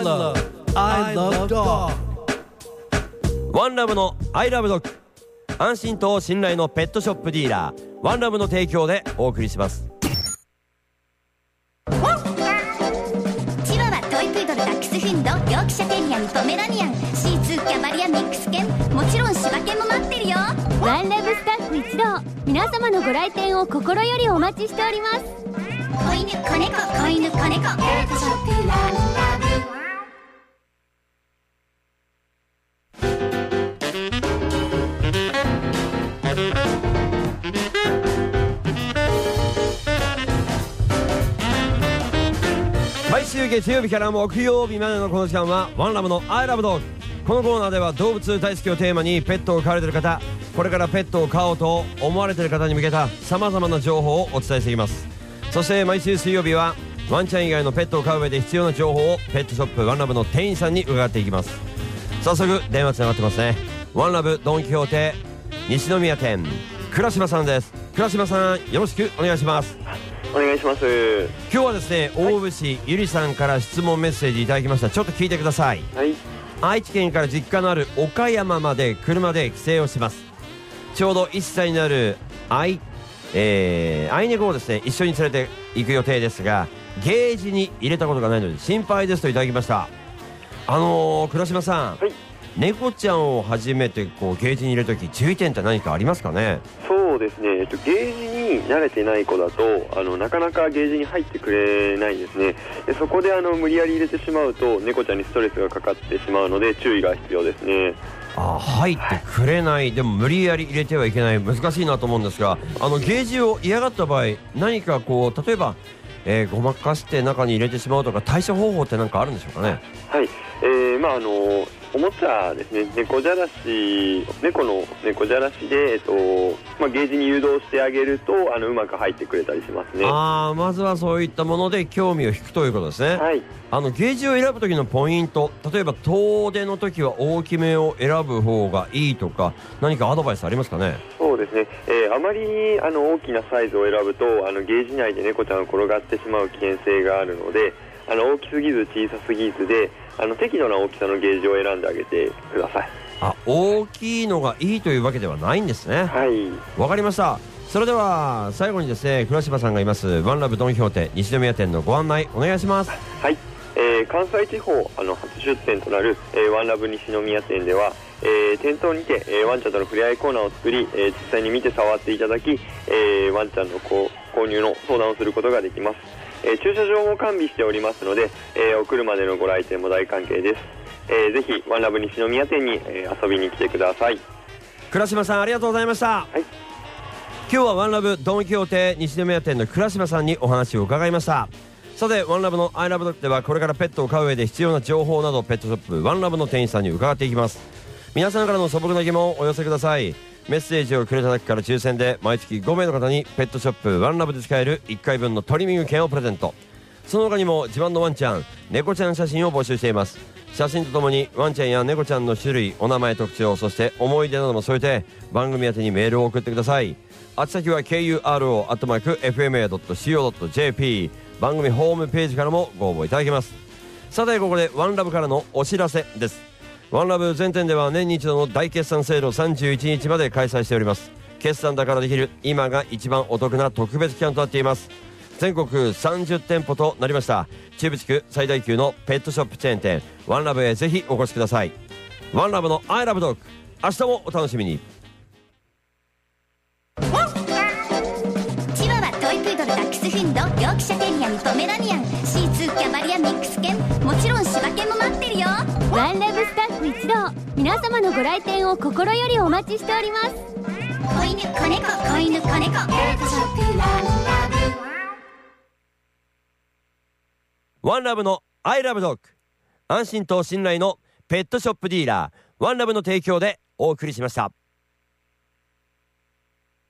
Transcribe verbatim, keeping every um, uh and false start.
love, I love dog。 ワンラブの I love dog、 安心と信頼のペットショップディーラーワンラブの提供でお送りします。 チワワ、トイプードル、ダックスフンド、ヨークシャテリアン、ポメラニアン、シーツー、キャバリア、ミックス犬、もちろん柴犬も待ってるよ。 ワンラブスタッフ一同、皆様のご来店を心よりお待ちしております。 子犬、子猫、子犬、子猫、ペットショップワンラブ。 毎週月曜日から木曜日までのこの時間はワンラブの I love dog。 このコーナーでは動物大好きをテーマにペットを飼われている方、これからペットを飼おうと思われている方に向けたさまざまな情報をお伝えしていきます。そして毎週水曜日はワンちゃん以外のペットを飼う上で必要な情報をペットショップワンラブの店員さんに伺っていきます。早速電話つながってますね。ワンラブドンキホーテ西宮店倉島さんです。倉島さん、よろしくお願いします。 お願いします。 今日はですね、大渕ゆりさんから質問メッセージいただきました。ちょっと聞いてください。 はい。 愛知県から実家のある岡山まで車で帰省をします。ちょうどいっさいになる愛、えー、愛猫をですね一緒に連れて行く予定ですが、ゲージに入れたことがないので心配ですといただきました。あのー、倉島さん、 はい、 猫ちゃんを初めてこうゲージに入れるとき注意点って何かありますかね？ そうですね、えっと、ゲージに慣れてない子だとあのなかなかゲージに入ってくれないですね。でそこであの無理やり入れてしまうと猫ちゃんにストレスがかかってしまうので注意が必要ですね。 あ、入ってくれない、はい、でも無理やり入れてはいけない、難しいなと思うんですが、あのゲージを嫌がった場合何かこう例えば、えー、ごまかして中に入れてしまうとか対処方法って何かあるんでしょうかね？ はい、えー、まああのおもちゃですね、猫じゃらし、猫の猫じゃらしで、えっとまあ、ゲージに誘導してあげるとあのうまく入ってくれたりしますね。 あー、まずはそういったもので興味を引くということですね。 はい、あのゲージを選ぶ時のポイント、例えば遠出の時は大きめを選ぶ方がいいとか何かアドバイスありますかね？ そうですね、えー、あまりあの大きなサイズを選ぶとあのゲージ内で猫ちゃんが転がってしまう危険性があるので、あの大きすぎず小さすぎずであの適度な大きさのゲージを選んであげてください。 あ、大きいのがいいというわけではないんですね。 はい、 わかりました。それでは最後にですね、倉島さんがいますワンラブドンキホーテ西宮店のご案内お願いします。 はい、えー、関西地方あの初出店となる、えー、ワンラブ西宮店では、えー、店頭にて、えー、ワンちゃんとの触れ合いコーナーを作り、えー、実際に見て触っていただき、えー、ワンちゃんのこう購入の相談をすることができます。えー、駐車場も完備しておりますので、えー、お車でのご来店も大歓迎です。えー、ぜひワンラブ西宮店に、えー、遊びに来てください。 倉島さん、ありがとうございました。はい、今日はワンラブドンキホーテ西宮店の倉島さんにお話を伺いました。さて、ワンラブの I love dog ではこれからペットを飼う上で必要な情報などペットショップワンラブの店員さんに伺っていきます。皆さんからの素朴な疑問をお寄せください。メッセージをくれただけから抽選で毎月ごめいの方にペットショップワンラブで使えるいっかいぶんのトリミング券をプレゼント。その他にも自慢のワンちゃん、猫ちゃん写真を募集しています。写真とともにワンちゃんや猫ちゃんの種類、お名前、特徴、そして思い出なども添えて番組宛てにメールを送ってください。宛先は ケーユーアールオー アットマーク エフエムエー ドット シーオー ドット ジェーピー、 番組ホームページからもご応募いただけます。さて、ここでワンラブからのお知らせです。ワンラブ全店では年に一度の大決算セールをさんじゅういちにちまで開催しております。決算だからできる今が一番お得な特別期間となっています。全国さんじゅってんぽとなりました。中部地区最大級のペットショップチェーン店ワンラブへぜひお越しください。ワンラブの I love dog、 明日もお楽しみに。 チワワ、トイプードル、ダックスフンド、ヨークシャテリアン、ポメラニアン、シーツー、キャバリア、ミックス犬、もちろん柴犬も待ってるよ。 ワンラブスタッフ一同、皆様のご来店を心よりお待ちしております。 子犬、子猫、子犬、子猫、ペットショップワンラブ。 ワンラブの I love dog、 安心と信頼のペットショップディーラーワンラブの提供でお送りしました。